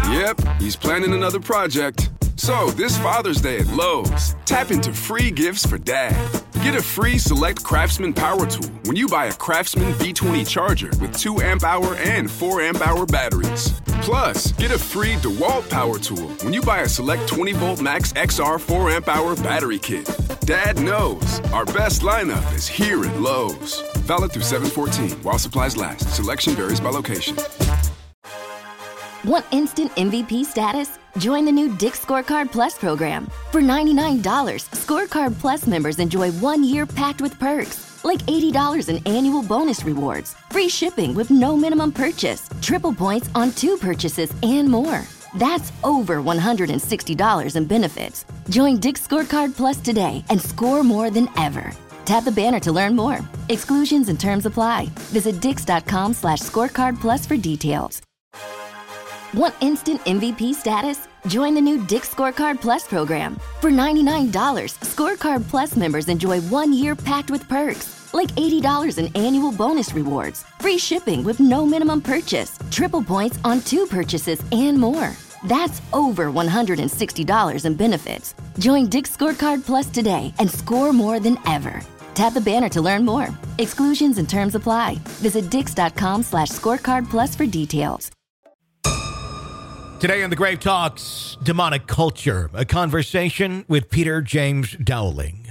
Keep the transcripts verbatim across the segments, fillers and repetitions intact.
Yep, he's planning another project. So, this Father's Day at Lowe's, tap into free gifts for Dad. Get a free Select Craftsman power tool when you buy a Craftsman V twenty charger with two amp hour and four amp hour batteries. Plus, get a free DeWalt power tool when you buy a Select twenty volt Max X R four amp hour battery kit. Dad knows our best lineup is here at Lowe's. Valid through seven fourteen while supplies last. Selection varies by location. Want instant M V P status? Join the new Dick's Scorecard Plus program. For ninety-nine dollars, Scorecard Plus members enjoy one year packed with perks, like eighty dollars in annual bonus rewards, free shipping with no minimum purchase, triple points on two purchases, and more. That's over one hundred sixty dollars in benefits. Join Dick's Scorecard Plus today and score more than ever. Tap the banner to learn more. Exclusions and terms apply. Visit dix.com slash scorecard plus for details. Want instant M V P status? Join the new Dick's Scorecard Plus program. For ninety-nine dollars, Scorecard Plus members enjoy one year packed with perks, like eighty dollars in annual bonus rewards, free shipping with no minimum purchase, triple points on two purchases, and more. That's over one hundred sixty dollars in benefits. Join Dick's Scorecard Plus today and score more than ever. Tap the banner to learn more. Exclusions and terms apply. Visit dix.com slash scorecard plus for details. Today on the Grave Talks, demonic culture, a conversation with Peter James Dowling.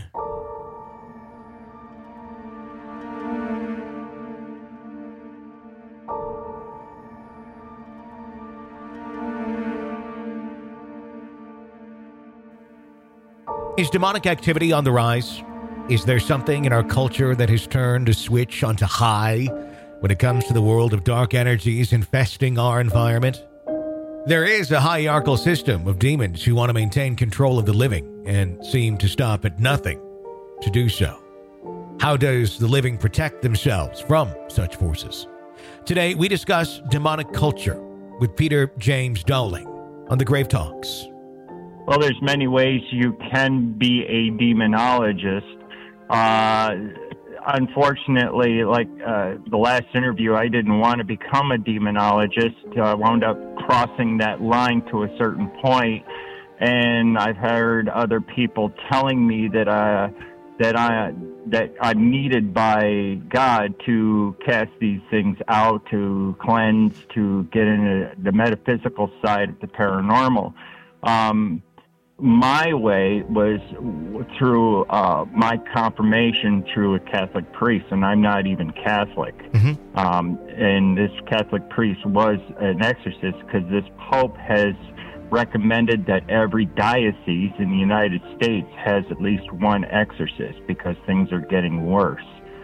Is demonic activity on the rise? Is there something in our culture that has turned a switch onto high when it comes to the world of dark energies infesting our environment? There is a hierarchical system of demons who want to maintain control of the living and seem to stop at nothing to do so. How does the living protect themselves from such forces? Today, we discuss demonic culture with Peter James Dowling on the Grave Talks. Well, there's many ways you can be a demonologist. Uh, unfortunately, like uh, the last interview, I didn't want to become a demonologist. I uh, wound up crossing that line to a certain point, and I've heard other people telling me that I that I that I'm needed by God to cast these things out, to cleanse, to get into the metaphysical side of the paranormal. Um, My way was through uh, my confirmation through a Catholic priest, and I'm not even Catholic. Mm-hmm. Um, and this Catholic priest was an exorcist because this Pope has recommended that every diocese in the United States has at least one exorcist because things are getting worse.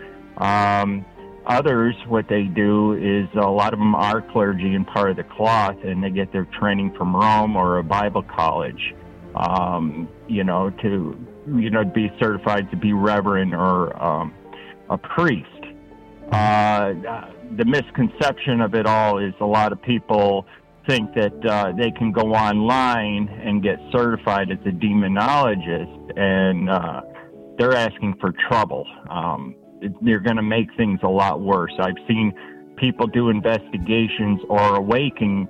Um, others, what they do is a lot of them are clergy and part of the cloth, and they get their training from Rome or a Bible college. Um, you know, to, you know, be certified to be reverend or um, a priest. Uh, the misconception of it all is a lot of people think that uh, they can go online and get certified as a demonologist, and uh, they're asking for trouble. Um, they're going to make things a lot worse. I've seen people do investigations or awaken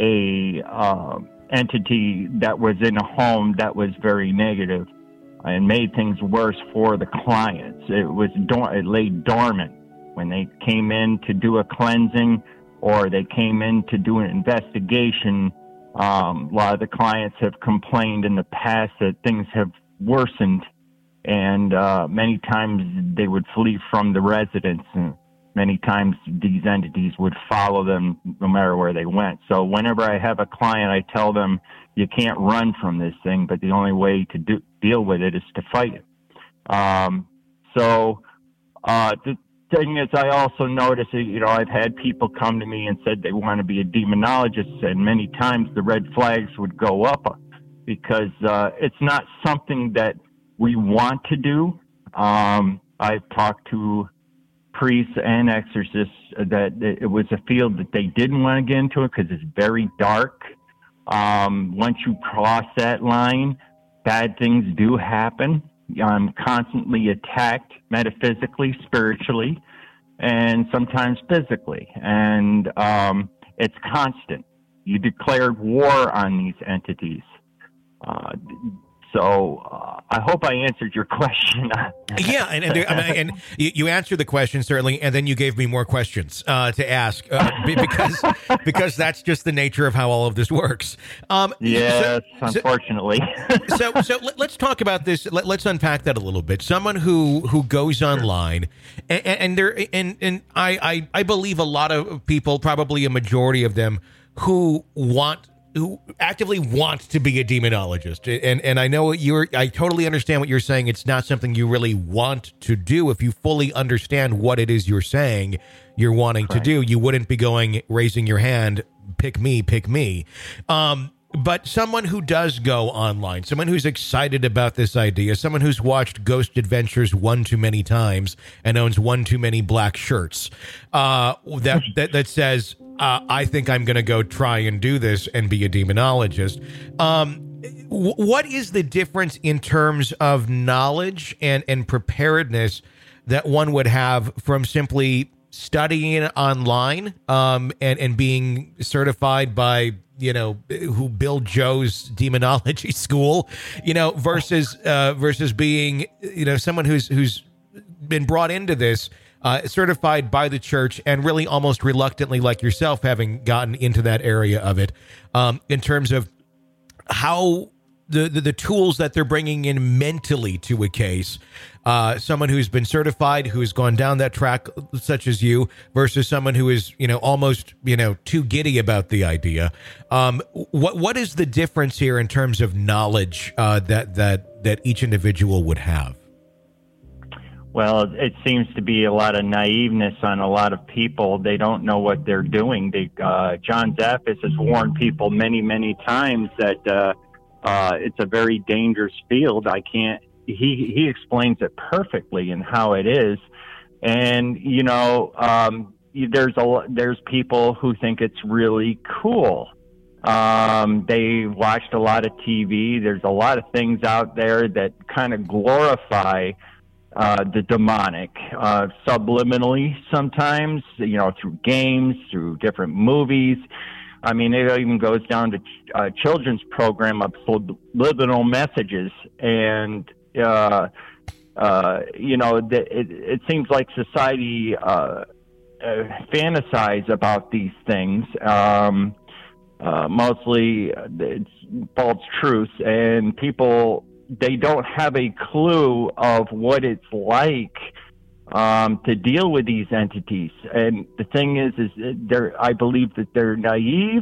a uh, entity that was in a home that was very negative and made things worse for the clients. It was dor- it lay dormant when they came in to do a cleansing or they came in to do an investigation. Um, a lot of the clients have complained in the past that things have worsened, and uh, many times they would flee from the residence, and many times these entities would follow them no matter where they went. So whenever I have a client, I tell them, you can't run from this thing, but the only way to do, deal with it is to fight it. Um, so uh, the thing is, I also notice, you know, I've had people come to me and said they want to be a demonologist, and many times the red flags would go up because uh, it's not something that we want to do. Um, I've talked to priests and exorcists that it was a field that they didn't want to get into it because it's very dark. Um, once you cross that line, bad things do happen. I'm constantly attacked metaphysically, spiritually, and sometimes physically. And um, it's constant. You declared war on these entities. Uh, so uh, I hope I answered your question. Yeah, and and, there, I mean, and you, you answered the question certainly, and then you gave me more questions uh, to ask uh, because because that's just the nature of how all of this works. Um, yes, so, unfortunately. so so let, let's talk about this. Let, let's unpack that a little bit. Someone who who goes online, and, and there and and I, I I believe a lot of people, probably a majority of them, who want. who actively want to be a demonologist. And and I know you're, I totally understand what you're saying. It's not something you really want to do. If you fully understand what it is you're saying, you're wanting to do, you wouldn't be going, raising your hand, pick me, pick me. Um, but someone who does go online, someone who's excited about this idea, someone who's watched Ghost Adventures one too many times and owns one too many black shirts, uh, that, that, that says, Uh, I think I'm going to go try and do this and be a demonologist. Um, w- what is the difference in terms of knowledge and, and preparedness that one would have from simply studying online um, and, and being certified by, you know, who Bill Joe's demonology school, you know, versus uh, versus being, you know, someone who's who's been brought into this, Uh, certified by the church, and really almost reluctantly, like yourself, having gotten into that area of it, um, in terms of how the, the the tools that they're bringing in mentally to a case. Uh, someone who's been certified, who's gone down that track, such as you, versus someone who is, you know, almost, you know, too giddy about the idea. Um, what what is the difference here in terms of knowledge uh, that that that each individual would have? Well, it seems to be a lot of naiveness on a lot of people. They don't know what they're doing. They, uh, John Zaffis has warned people many, many times that uh, uh, it's a very dangerous field. I can't. He he explains it perfectly and how it is. And you know, um, there's a there's people who think it's really cool. Um, they watched a lot of T V. There's a lot of things out there that kind of glorify Uh, the demonic, uh, subliminally sometimes, you know, through games, through different movies. I mean, it even goes down to uh, children's program of subliminal messages. And, uh, uh, you know, the, it, it seems like society uh, uh, fantasize about these things. Um, uh, mostly it's false truths, and people, they don't have a clue of what it's like um, to deal with these entities. And the thing is, is they're, I believe that they're naive.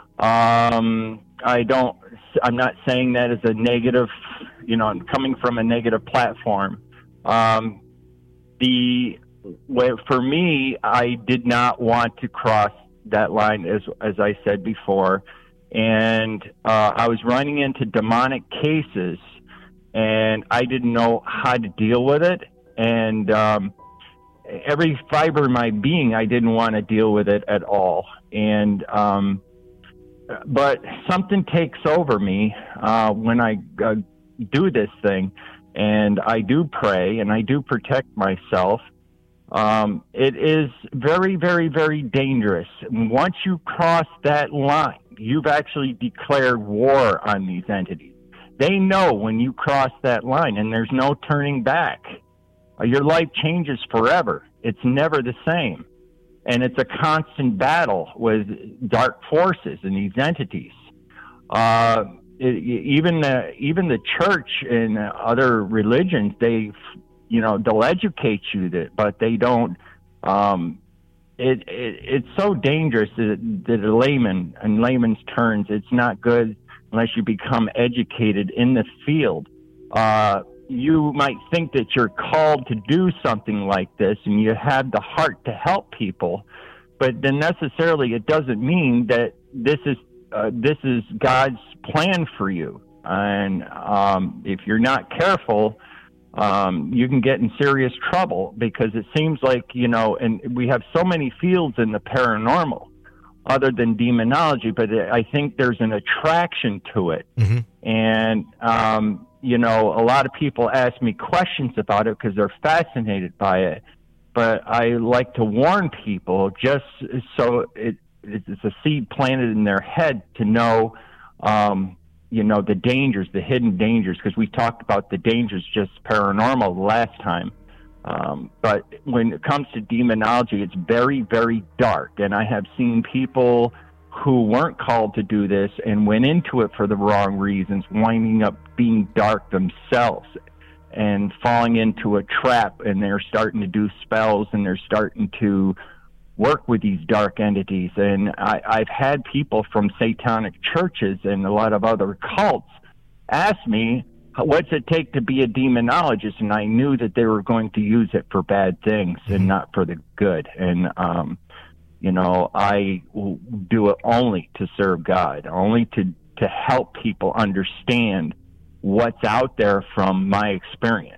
Um, I don't, I'm not saying that as a negative, you know, coming from a negative platform. Um, the, for me, I did not want to cross that line, as, as I said before. And uh, I was running into demonic cases, and I didn't know how to deal with it. And um, every fiber of my being, I didn't want to deal with it at all. And um, but something takes over me uh, when I uh, do this thing, and I do pray, and I do protect myself. Um, it is very, very, very dangerous. And once you cross that line, you've actually declared war on these entities. They know when you cross that line, and there's no turning back. Your life changes forever. It's never the same. And it's a constant battle with dark forces and these entities. Uh, it, even, the, even the church and other religions, they, you know, they'll educate you that, but they don't, um, it, it, it's so dangerous that, that a layman, in layman's terms, it's not good unless you become educated in the field. Uh, you might think that you're called to do something like this and you have the heart to help people, but then necessarily it doesn't mean that this is uh, this is God's plan for you. And um, if you're not careful, um, you can get in serious trouble, because it seems like, you know, and we have so many fields in the paranormal other than demonology, but I think there's an attraction to it. Mm-hmm. And, um, you know, a lot of people ask me questions about it because they're fascinated by it. But I like to warn people, just so it it's a seed planted in their head to know, um, you know, the dangers, the hidden dangers, because we talked about the dangers just paranormal last time. Um, but when it comes to demonology, it's very, very dark. And I have seen people who weren't called to do this and went into it for the wrong reasons, winding up being dark themselves and falling into a trap, and they're starting to do spells, and they're starting to work with these dark entities. And I, I've had people from satanic churches and a lot of other cults ask me, what's it take to be a demonologist? And I knew that they were going to use it for bad things and not for the good. And, um, you know, I will do it only to serve God, only to, to help people understand what's out there from my experience.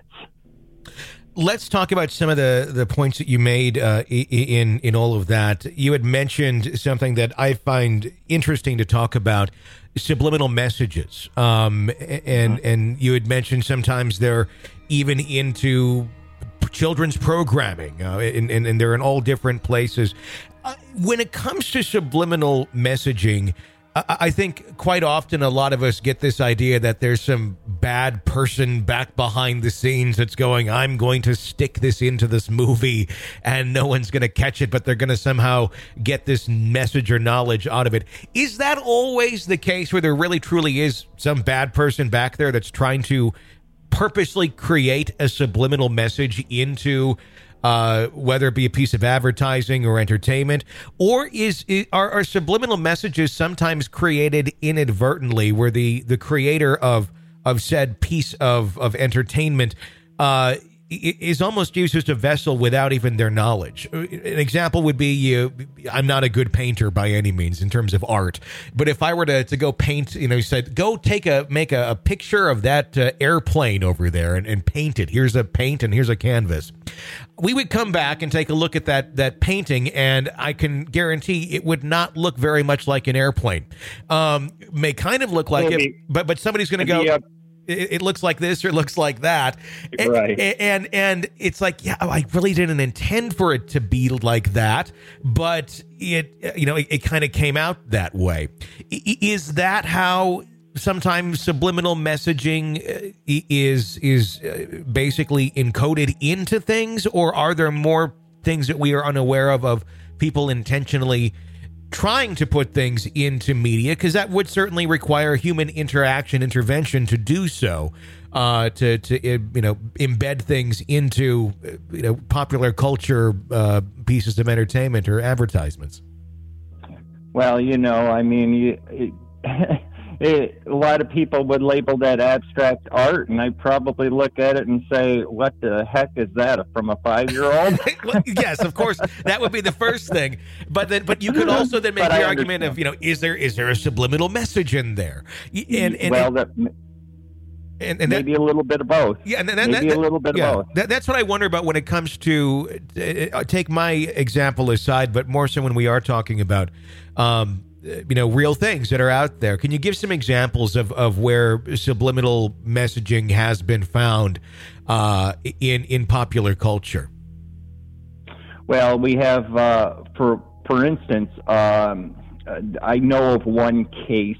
Let's talk about some of the, the points that you made uh, in in all of that. You had mentioned something that I find interesting to talk about: subliminal messages. Um, and and you had mentioned sometimes they're even into children's programming, uh, and, and, and they're in all different places. Uh, when it comes to subliminal messaging, I think quite often a lot of us get this idea that there's some bad person back behind the scenes that's going, I'm going to stick this into this movie and no one's going to catch it, but they're going to somehow get this message or knowledge out of it. Is that always the case where there really truly is some bad person back there that's trying to purposely create a subliminal message into Uh, whether it be a piece of advertising or entertainment, or is, is are, are subliminal messages sometimes created inadvertently, where the the creator of of said piece of of entertainment uh, is almost used as a vessel without even their knowledge? An example would be, you. I'm not a good painter by any means in terms of art, but if I were to, to go paint, you know, you said, go take a, make a, a picture of that uh, airplane over there and, and paint it. Here's a paint and here's a canvas. We would come back and take a look at that, that painting, and I can guarantee it would not look very much like an airplane. Um, may kind of look like Maybe. it, but, but somebody's going to go, a- It, it looks like this or it looks like that. And, Right. and, and it's like, yeah, I really didn't intend for it to be like that, but it, you know, it, it kind of came out that way. I, is that how sometimes subliminal messaging is, is basically encoded into things, or are there more things that we are unaware of, of people intentionally trying to put things into media? Because that would certainly require human interaction, intervention to do so, uh, to to you know embed things into you know popular culture uh, pieces of entertainment or advertisements. Well, you know, I mean, you, it, it, a lot of people would label that abstract art, and I probably look at it and say, what the heck is that, from a five-year-old? Well, yes, of course, that would be the first thing. But then, but you could also then make But the I argument understand. of, you know, is there is there a subliminal message in there? And, and, well, that, and, and that, maybe a little bit of both. Yeah, and that, maybe that, a little bit yeah, of both. That, that's what I wonder about when it comes to, uh, take my example aside, but more so when we are talking about, um, you know, real things that are out there. Can you give some examples of, of where subliminal messaging has been found uh, in in popular culture? Well, we have, uh, for for instance, um, I know of one case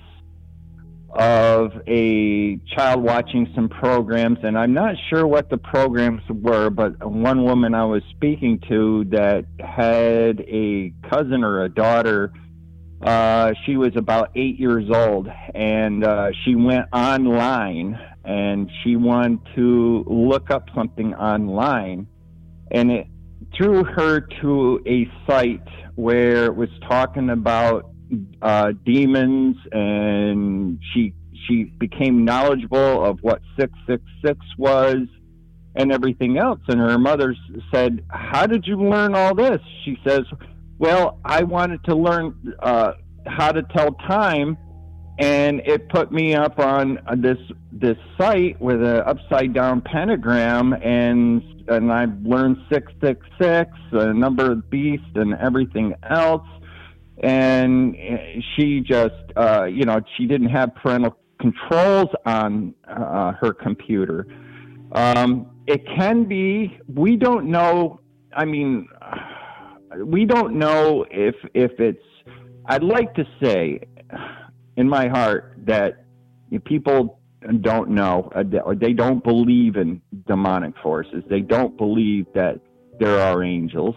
of a child watching some programs, and I'm not sure what the programs were, but one woman I was speaking to that had a cousin or a daughter, uh, she was about eight years old, and uh, she went online, and she wanted to look up something online, and it threw her to a site where it was talking about uh, demons, and she she became knowledgeable of what six six six was and everything else. And her mother said, how did you learn all this? She says, well, I wanted to learn uh, how to tell time, and it put me up on this this site with an upside down pentagram, and and I learned six six six, a number of the beast, and everything else. And she just, uh, you know, she didn't have parental controls on uh, her computer. Um, it can be, we don't know, I mean, we don't know if if it's I'd like to say in my heart that people don't know, or they don't believe in demonic forces. They don't believe that there are angels.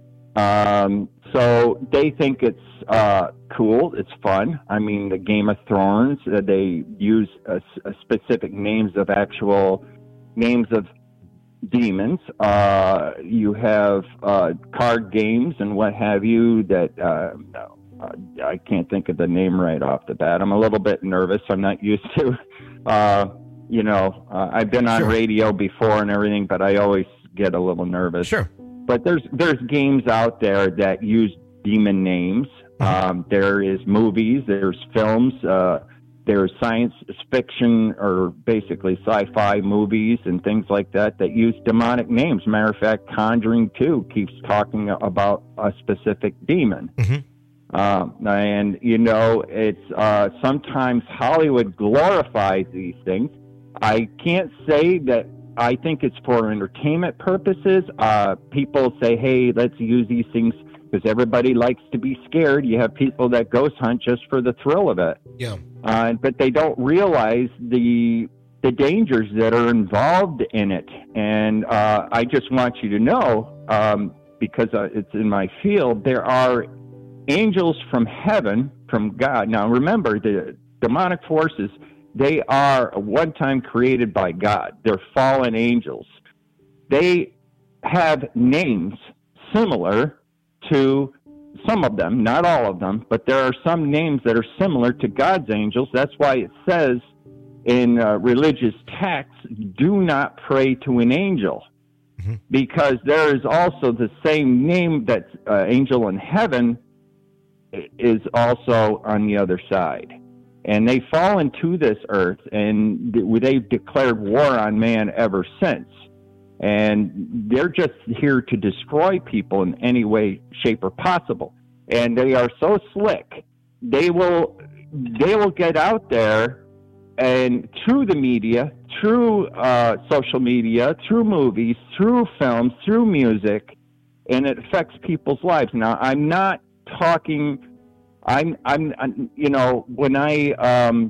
Um, so they think it's uh, cool. It's fun. I mean, the Game of Thrones, uh, they use uh, specific names of actual names of demons. Uh, you have uh, card games and what have you that uh, uh, I can't think of the name right off the bat. I'm a little bit nervous. I'm not used to, uh, you know, uh, I've been on Sure. radio before and everything, but I always get a little nervous. Sure. But there's there's games out there that use demon names. Um, there is movies, there's films, uh, there's science fiction or basically sci-fi movies and things like that that use demonic names. Matter of fact, Conjuring two keeps talking about a specific demon. Mm-hmm. Um, and, you know, it's uh, sometimes Hollywood glorifies these things. I can't say that I think it's for entertainment purposes. Uh, people say, hey, let's use these things because everybody likes to be scared. You have people that ghost hunt just for the thrill of it. Yeah. Uh, but they don't realize the the dangers that are involved in it. And uh, I just want you to know, um, because uh, it's in my field, there are angels from heaven, from God. Now, remember, the demonic forces, they are one time created by God. They're fallen angels. They have names similar to some of them, not all of them, but there are some names that are similar to God's angels. That's why it says in uh, religious texts, do not pray to an angel, mm-hmm. because there is also the same name that uh, angel in heaven is also on the other side. And they fall into this earth, and they've declared war on man ever since. And they're just here to destroy people in any way, shape, or possible. And they are so slick. They will, they will get out there, and through the media, through uh, social media, through movies, through films, through music, and it affects people's lives. Now, I'm not talking. I'm, I'm, I'm you know, when I. Um,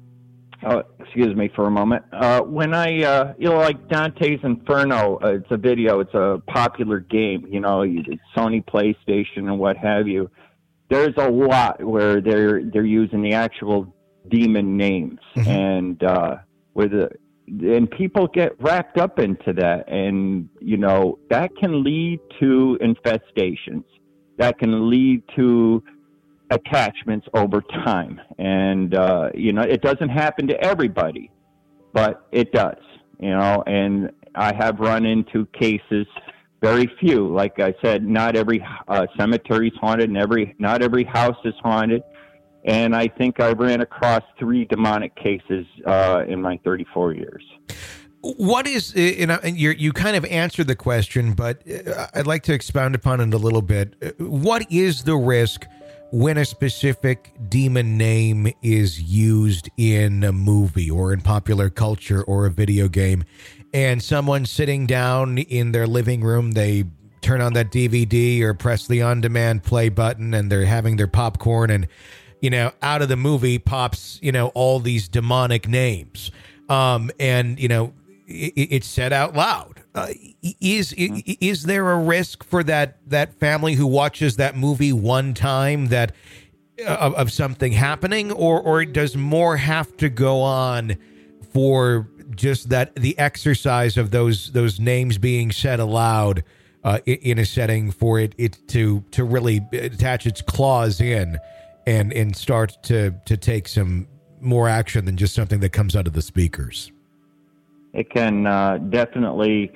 Uh, excuse me for a moment. Uh, when I, uh, you know, like Dante's Inferno, uh, it's a video, it's a popular game, you know, Sony PlayStation and what have you. There's a lot where they're they're using the actual demon names, mm-hmm. and uh, with the, and people get wrapped up into that, and you know that can lead to infestations. That can lead to attachments over time, and uh you know it doesn't happen to everybody, but it does, you know. And I have run into cases, very few, like I said, not every uh, cemetery is haunted, and every not every house is haunted, and I think I ran across three demonic cases uh in my thirty-four years. What is, you know, and you you kind of answered the question, but I'd like to expound upon it a little bit. What is the risk when a specific demon name is used in a movie or in popular culture or a video game, and someone sitting down in their living room, they turn on that D V D or press the on-demand play button, and they're having their popcorn, and, you know, out of the movie pops, you know, all these demonic names. Um, and, you know, it, it's said out loud. Uh, is is there a risk for that that family who watches that movie one time that uh, of, of something happening, or or does more have to go on for just that the exercise of those those names being said aloud uh, in, in a setting for it it to to really attach its claws in and and start to to take some more action than just something that comes out of the speakers? It can uh, definitely.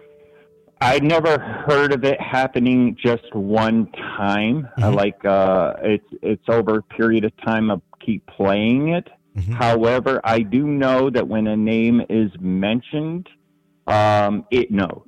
I never heard of it happening just one time. Mm-hmm. Uh, like uh, it's it's over a period of time of keep playing it. Mm-hmm. However, I do know that when a name is mentioned, um, it knows.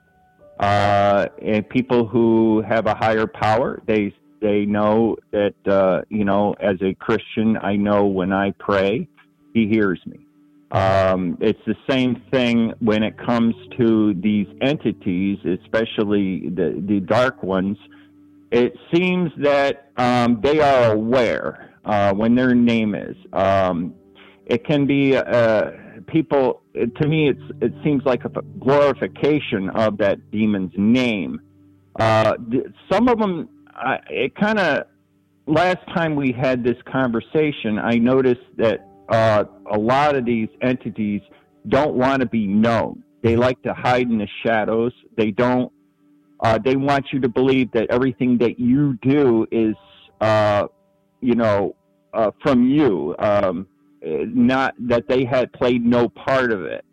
Uh, and people who have a higher power, they they know that uh, you know, as a Christian, I know when I pray, He hears me. Um, it's the same thing when it comes to these entities, especially the, the dark ones. it seems that um, they are aware uh, when their name is. Um, it can be uh, people. To me, it's it seems like a glorification of that demon's name. Uh, some of them, I, it kind of. Last time we had this conversation, I noticed that uh, a lot of these entities don't want to be known. They like to hide in the shadows. They don't. Uh, they want you to believe that everything that you do is, uh, you know, uh, from you. Um, not that they had played no part of it.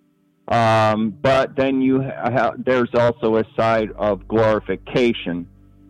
Um, but then you have, there's also a side of glorification,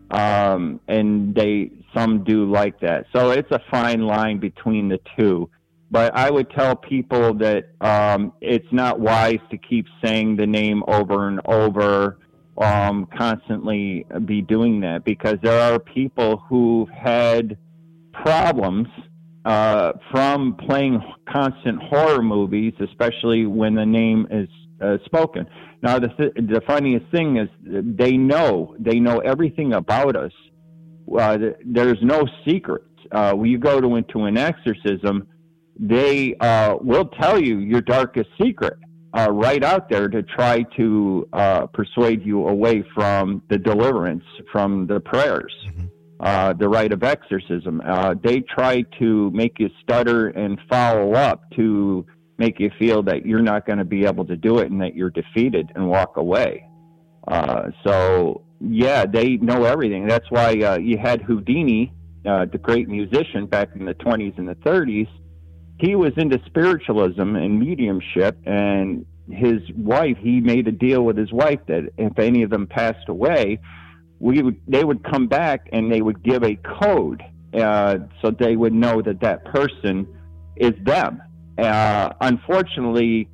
um, and they some do like that. So it's a fine line between the two. But I would tell people that um, it's not wise to keep saying the name over and over, um, constantly be doing that, because there are people who've had problems uh, from playing constant horror movies, especially when the name is uh, spoken. Now, the, th- the funniest thing is they know, they know everything about us. Uh, there's no secrets. Uh, when you go to into an exorcism, they uh, will tell you your darkest secret uh, right out there to try to uh, persuade you away from the deliverance, from the prayers, mm-hmm. uh, the rite of exorcism. Uh, they try to make you stutter and follow up to make you feel that you're not going to be able to do it and that you're defeated and walk away. Uh, so... Yeah, they know everything. That's why uh, you had Houdini, uh, the great musician back in the twenties and the thirties. He was into spiritualism and mediumship, and his wife, he made a deal with his wife that if any of them passed away, we would they would come back and they would give a code uh, so they would know that that person is them. Uh, unfortunately,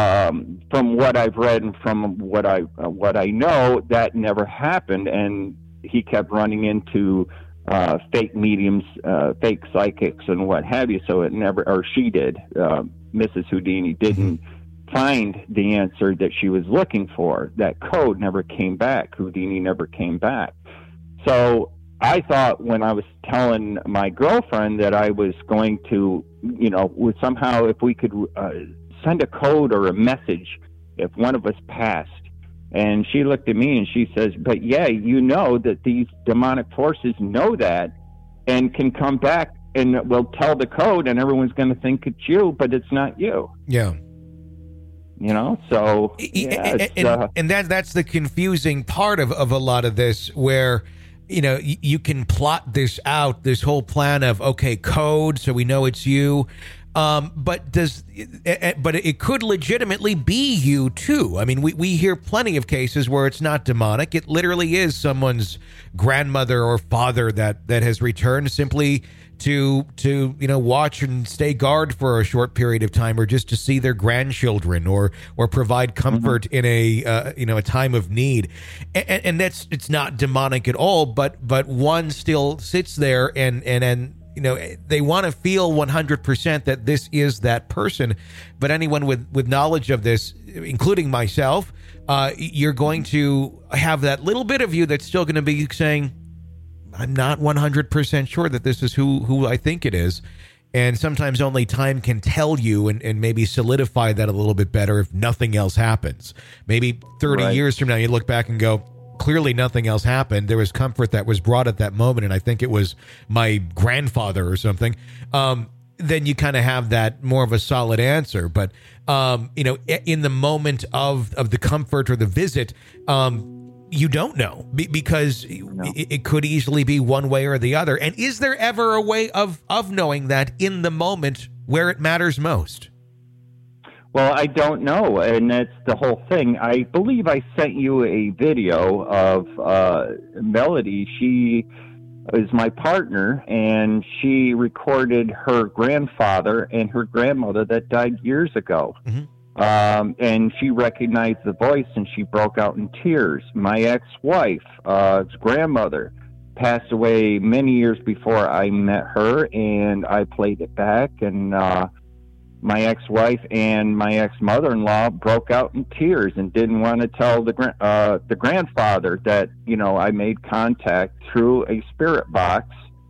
Um, from what I've read and from what I uh, what I know, that never happened, and he kept running into uh, fake mediums, uh, fake psychics, and what have you. So it never, or she did, uh, Missus Houdini didn't find the answer that she was looking for. That code never came back. Houdini never came back. So I thought when I was telling my girlfriend that I was going to, you know, would somehow if we could. Uh, send a code or a message if one of us passed. And she looked at me and she says, but yeah, you know that these demonic forces know that and can come back and will tell the code and everyone's going to think it's you, but it's not you. Yeah. You know, so yeah, and, and, uh, and that that's the confusing part of, of a lot of this, where you know you, you can plot this out, this whole plan of okay, code, so we know it's you. Um, but does, but it could legitimately be you too. I mean, we, we hear plenty of cases where it's not demonic. It literally is someone's grandmother or father that, that has returned simply to, to, you know, watch and stay guard for a short period of time, or just to see their grandchildren, or, or provide comfort mm-hmm. in a, uh, you know, a time of need. And, and that's, it's not demonic at all, but, but one still sits there and, and, and, you know, they want to feel one hundred percent that this is that person. But anyone with, with knowledge of this, including myself, uh, you're going to have that little bit of you that's still going to be saying, I'm not one hundred percent sure that this is who, who I think it is. And sometimes only time can tell you and, and maybe solidify that a little bit better if nothing else happens. Maybe thirty right. years from now, you look back and go, clearly nothing else happened. There was comfort that was brought at that moment, and I think it was my grandfather or something. Um, then you kind of have that more of a solid answer. But, um, you know, in the moment of, of the comfort or the visit, um, you don't know be- because no. it, it could easily be one way or the other. And is there ever a way of, of knowing that in the moment where it matters most? Well, I don't know, and that's the whole thing. I believe I sent you a video of uh, Melody. She is my partner, and she recorded her grandfather and her grandmother that died years ago. Mm-hmm. Um, and she recognized the voice, and she broke out in tears. My ex-wife, uh, grandmother, passed away many years before I met her, and I played it back, and... Uh, my ex-wife and my ex-mother-in-law broke out in tears and didn't want to tell the gra- uh, the grandfather that, you know, I made contact through a spirit box,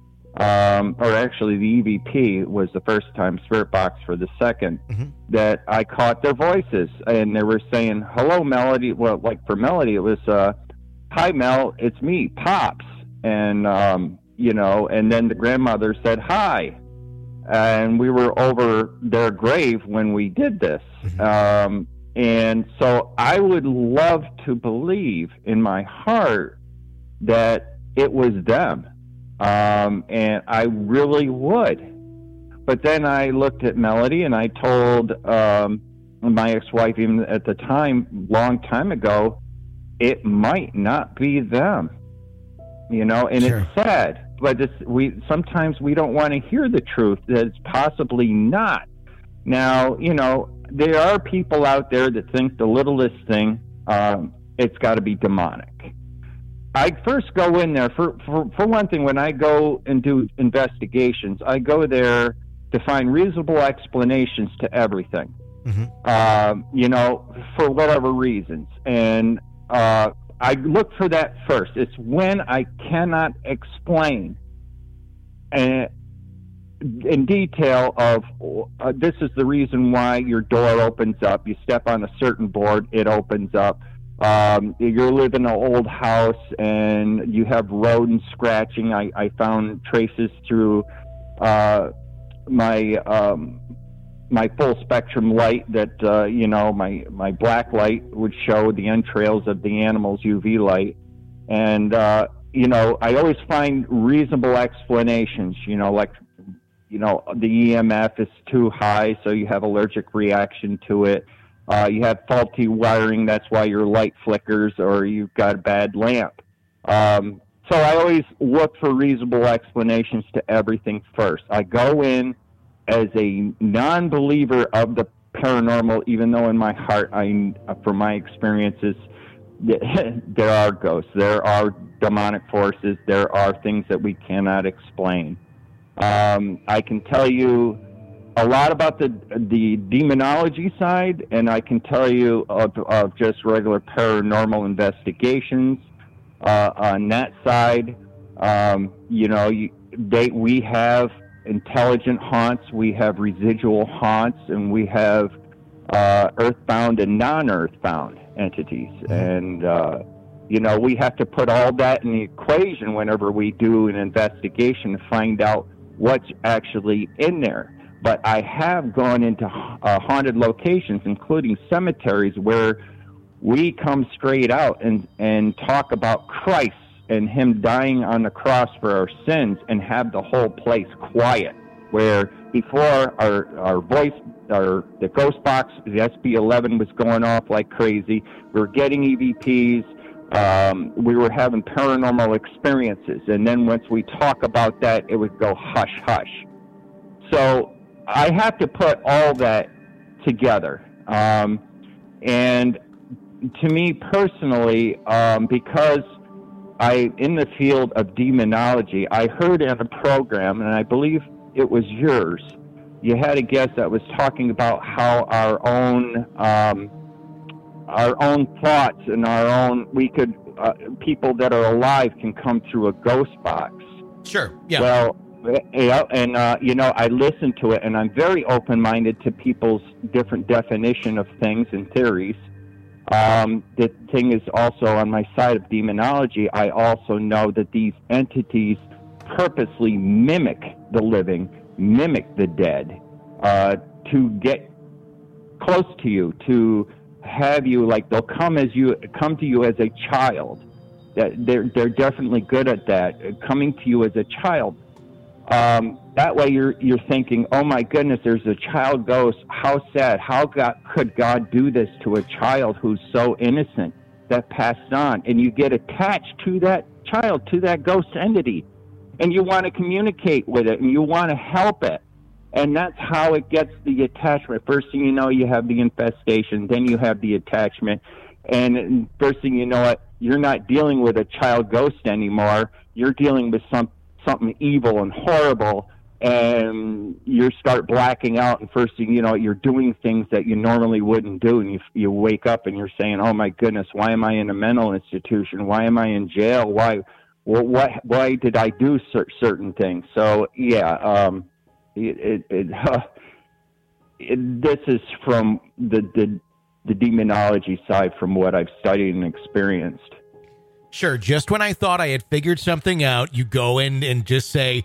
um, or actually the E V P was the first time, spirit box for the second, mm-hmm. that I caught their voices, and they were saying, hello, Melody. Well, like for Melody, it was, uh, hi, Mel, it's me, Pops. And, um, you know, and then the grandmother said, hi. And we were over their grave when we did this. Mm-hmm. Um, and so I would love to believe in my heart that it was them. Um, and I really would. But then I looked at Melody and I told um, my ex-wife, even at the time, long time ago, it might not be them. You know, and sure. It's sad. But it's, we sometimes we don't want to hear the truth that it's possibly not. Now, you know, there are people out there that think the littlest thing, um, it's got to be demonic. I first go in there, for, for, for one thing, when I go and do investigations, I go there to find reasonable explanations to everything, mm-hmm. um, you know, for whatever reasons. And uh I look for that first. It's when I cannot explain uh, in detail of uh, this is the reason why your door opens up. You step on a certain board, it opens up. Um, you're living in an old house and you have rodents scratching. I, I found traces through uh, my um, my full spectrum light that, uh, you know, my, my black light would show the entrails of the animal's U V light. And, uh, you know, I always find reasonable explanations, you know, like, you know, the E M F is too high, so you have allergic reaction to it. Uh, you have faulty wiring, that's why your light flickers, or you've got a bad lamp. Um, so I always look for reasonable explanations to everything first. I go in as a non-believer of the paranormal, even though in my heart, I, from my experiences, there are ghosts, there are demonic forces, there are things that we cannot explain. Um, I can tell you a lot about the the demonology side, and I can tell you of, of just regular paranormal investigations uh, on that side. Um, you know, you, they, we have intelligent haunts, we have residual haunts, and we have uh, earthbound and non-earthbound entities. Mm-hmm. And, uh, you know, we have to put all that in the equation whenever we do an investigation to find out what's actually in there. But I have gone into uh, haunted locations, including cemeteries, where we come straight out and, and talk about Christ and him dying on the cross for our sins, and have the whole place quiet, where before our our voice, our the ghost box, the S B eleven was going off like crazy. We were getting E V Ps. Um, we were having paranormal experiences. And then once we talk about that, it would go hush, hush. So I have to put all that together. Um, and to me personally, um, because I, in the field of demonology, I heard in a program, and I believe it was yours, you had a guest that was talking about how our own, um, our own thoughts and our own, we could, uh, people that are alive can come through a ghost box. Sure, yeah. Well, yeah, and, uh, you know, I listen to it, and I'm very open-minded to people's different definition of things and theories. Um, the thing is also on my side of demonology, I also know that these entities purposely mimic the living, mimic the dead, uh, to get close to you, to have you, like they'll come as you, come to you as a child. That they're, they're definitely good at that, coming to you as a child. Um, that way you're, you're thinking, oh my goodness, there's a child ghost. How sad. How God, could God do this to a child who's so innocent that passed on? And you get attached to that child, to that ghost entity, and you want to communicate with it and you want to help it. And that's how it gets the attachment. First thing you know, you have the infestation, then you have the attachment. And first thing you know it, you're not dealing with a child ghost anymore. You're dealing with some something evil and horrible and you start blacking out, and first thing you know, you're doing things that you normally wouldn't do, and you you wake up and you're saying, "Oh my goodness, why am I in a mental institution? Why am I in jail? Why, well, what, why did I do cer- certain things?" So yeah, um, it, it, it, uh, it this is from the, the the demonology side, from what I've studied and experienced. Sure. Just when I thought I had figured something out, you go in and just say,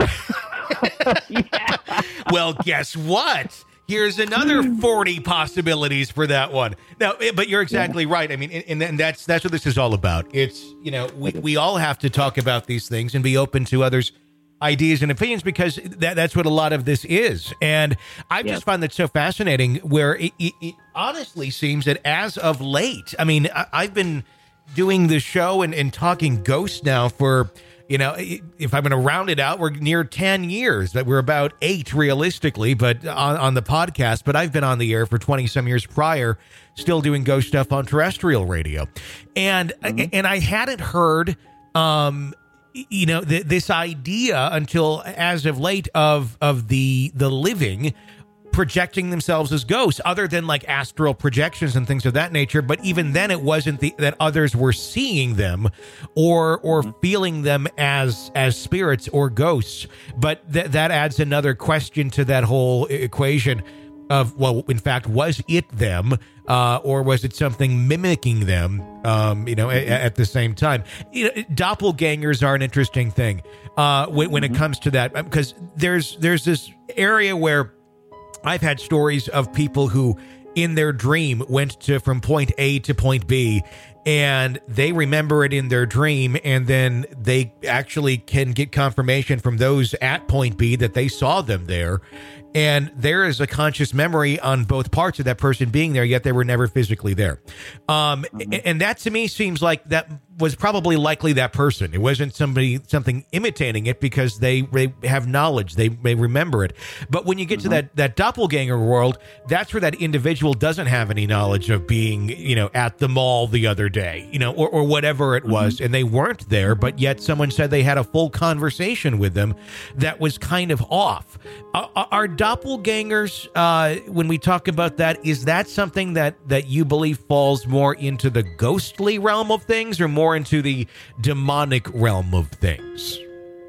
Yeah. well, guess what? Here's another forty possibilities for that one. Now, but you're exactly yeah. right. I mean, and, and that's that's what this is all about. It's, you know, we, we all have to talk about these things and be open to others' ideas and opinions, because that, that's what a lot of this is. And I've yes. just found that so fascinating, where it, it, it honestly seems that as of late, I mean, I, I've been doing the show and, and talking ghosts now for, you know, if I'm going to round it out, we're near ten years. That we're about eight realistically, but on, on the podcast. But I've been on the air for twenty some years prior, still doing ghost stuff on terrestrial radio, and mm-hmm. and I hadn't heard, um, you know, th- this idea until as of late of of the the living projecting themselves as ghosts, other than like astral projections and things of that nature. But even then, it wasn't the, that others were seeing them or or mm-hmm. feeling them as as spirits or ghosts. But th- that adds another question to that whole equation of, well, in fact, was it them, uh, or was it something mimicking them? Um, you know, a- at the same time, you know, doppelgangers are an interesting thing uh, when, when mm-hmm. it comes to that, because there's there's this area where I've had stories of people who in their dream went to from point A to point B, and they remember it in their dream, and then they actually can get confirmation from those at point B that they saw them there. And there is a conscious memory on both parts of that person being there, yet they were never physically there. Um, mm-hmm. And that to me seems like that was probably likely that person. It wasn't somebody, something imitating it, because they, they have knowledge. They may remember it. But when you get mm-hmm. to that, that doppelganger world, that's where that individual doesn't have any knowledge of being, you know, at the mall the other day, you know, or, or whatever it was. Mm-hmm. And they weren't there, but yet someone said they had a full conversation with them that was kind of off. Uh, are doppelgangers, uh, when we talk about that, is that something that, that you believe falls more into the ghostly realm of things, or more into the demonic realm of things?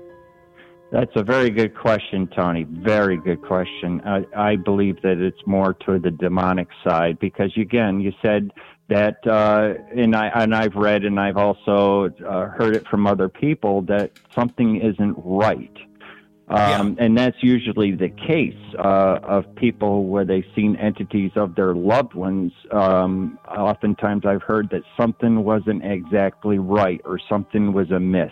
That's a very good question, Tony. Very good question. I, I believe that it's more to the demonic side, because, again, you said that, uh, and, I, and I've read and I've also uh, heard it from other people, that something isn't right. Um, yeah. And that's usually the case uh, of people where they've seen entities of their loved ones. Um, oftentimes I've heard that something wasn't exactly right, or something was amiss.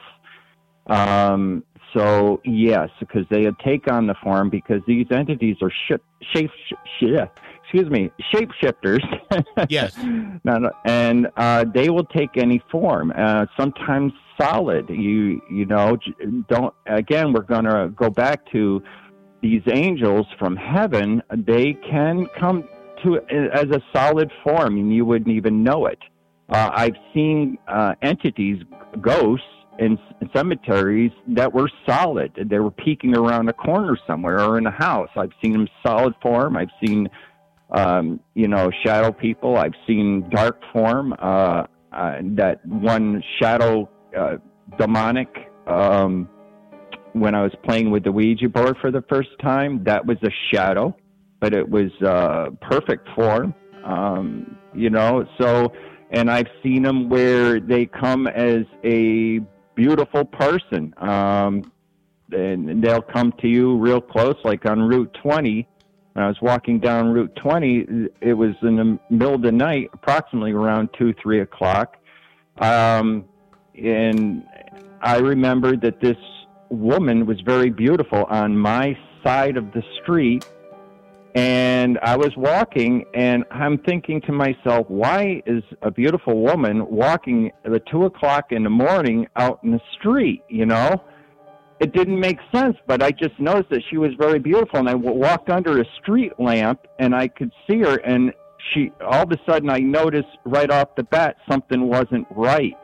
Um, so, yes, because they take on the form, because these entities are sh- shape, sh- sh- excuse me, shapeshifters. Yes. no, no, and uh, they will take any form, uh, sometimes solid. You you know, don't, again, we're going to go back to these angels from heaven. They can come to as a solid form, and you wouldn't even know it. Uh, I've seen uh, entities, ghosts, in cemeteries that were solid. They were peeking around a corner somewhere or in a house. I've seen them solid form. I've seen, um, you know, shadow people. I've seen dark form. Uh, uh, that one shadow uh, demonic, um, when I was playing with the Ouija board for the first time, that was a shadow, but it was uh, perfect form, um, you know, so, and I've seen them where they come as a beautiful person, um, and they'll come to you real close, like on Route twenty. When I was walking down Route twenty, it was in the middle of the night, approximately around two, three o'clock. Um, and I remembered that this woman was very beautiful on my side of the street. And I was walking, and I'm thinking to myself, why is a beautiful woman walking at two o'clock in the morning out in the street, you know? It didn't make sense, but I just noticed that she was very beautiful, and I walked under a street lamp, and I could see her, and she, all of a sudden I noticed right off the bat something wasn't right.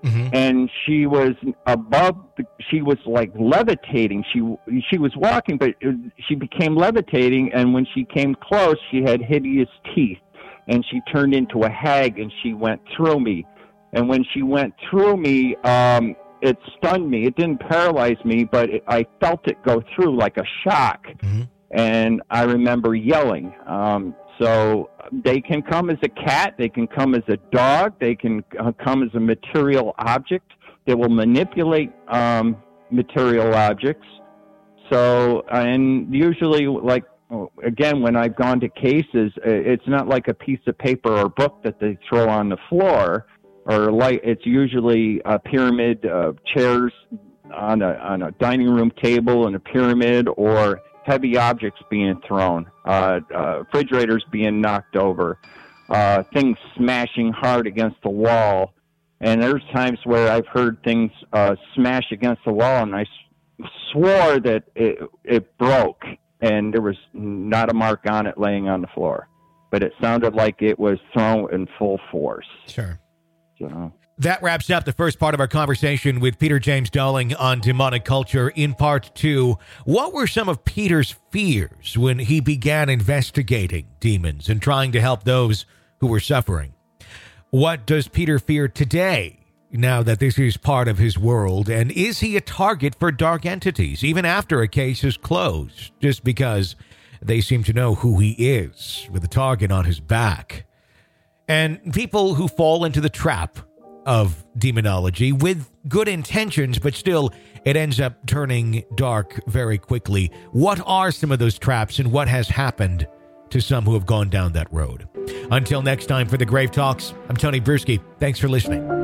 Mm-hmm. And she was above, the, she was like levitating. She she was walking, but it, she became levitating. And when she came close, she had hideous teeth. And she turned into a hag, and she went through me. And when she went through me, um, it stunned me. It didn't paralyze me, but it, I felt it go through like a shock. Mm-hmm. And I remember yelling. Um, so they can come as a cat. They can come as a dog. They can uh, come as a material object. They will manipulate um, material objects. So, and usually, like, again, when I've gone to cases, it's not like a piece of paper or book that they throw on the floor, or like it's usually a pyramid of chairs on a on a dining room table and a pyramid, or heavy objects being thrown, uh, uh, refrigerators being knocked over, uh, things smashing hard against the wall. And there's times where I've heard things uh, smash against the wall, and I s- swore that it, it broke. And there was not a mark on it laying on the floor. But it sounded like it was thrown in full force. Sure. So. That wraps up the first part of our conversation with Peter James Dowling on demonic culture. In part two, what were some of Peter's fears when he began investigating demons and trying to help those who were suffering? What does Peter fear today, now that this is part of his world? And is he a target for dark entities, even after a case is closed, just because they seem to know who he is, with a target on his back? And people who fall into the trap of demonology with good intentions, but still it ends up turning dark very quickly. What are some of those traps, and what has happened to some who have gone down that road? Until next time, for the Grave Talks, I'm Tony Bruschi. Thanks for listening.